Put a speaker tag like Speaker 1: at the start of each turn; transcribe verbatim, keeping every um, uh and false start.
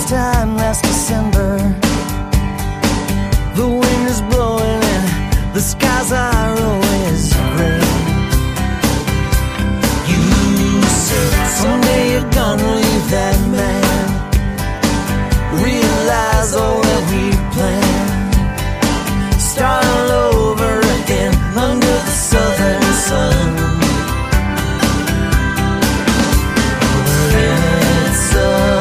Speaker 1: this time last December. The wind is blowing and the skies are always gray. You said someday you're gonna